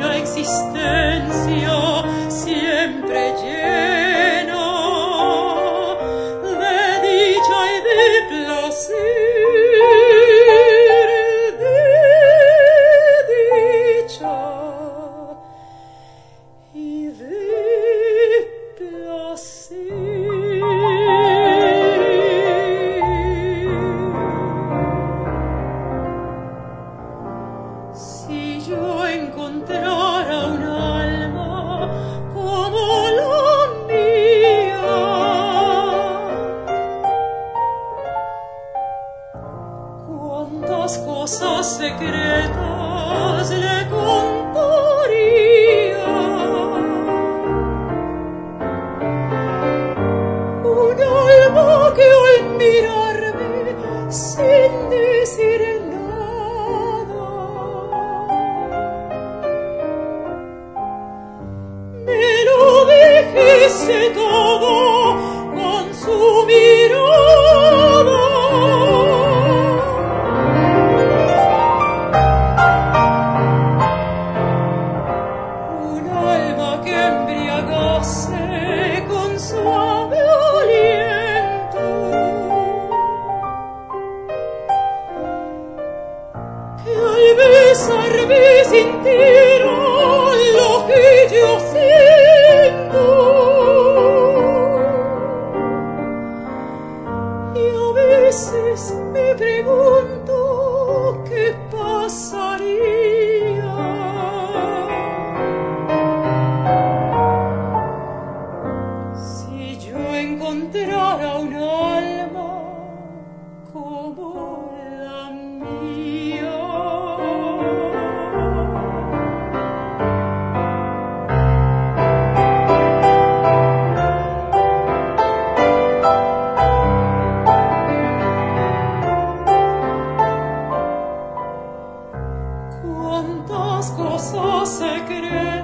la existencia siempre llena de dicha y de placer, de dicha y de placer. Si yo encontrara un alma como la mía, cuántas cosas secretas le contaría. Un alma que al mirarme sin decir nada me lo dijese todo con su mirada. Un alma que embriagase con suave aliento, que al besarme sintiera lo que yo siento, y a veces me pregunto qué pasaría si yo encontrara un alma como la mía. Cuántas cosas se creen